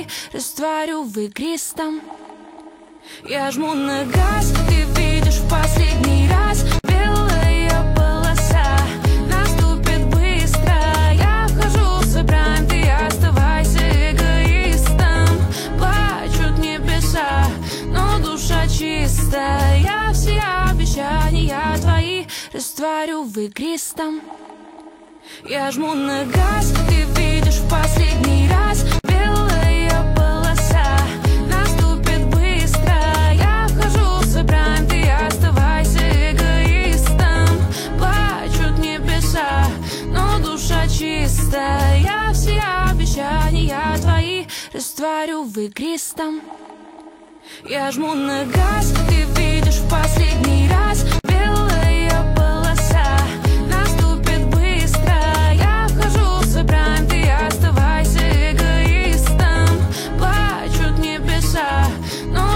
твои растворю в игристом. Я жму на газ, ты видишь в последний раз. Белая полоса наступит быстро. Я вхожу в свой прайм, ты оставайся эгоистом. Плачут небеса, но душа чистая. Я все обещания твои растворю в игристом. Я жму на газ, ты видишь в последний раз. Белая полоса наступит быстро. Я вхожу в свой прайм, ты оставайся эгоистом. Плачут небеса, но душа чистая. Я все обещания твои растворю в игристом. Я жму на газ, ты видишь в последний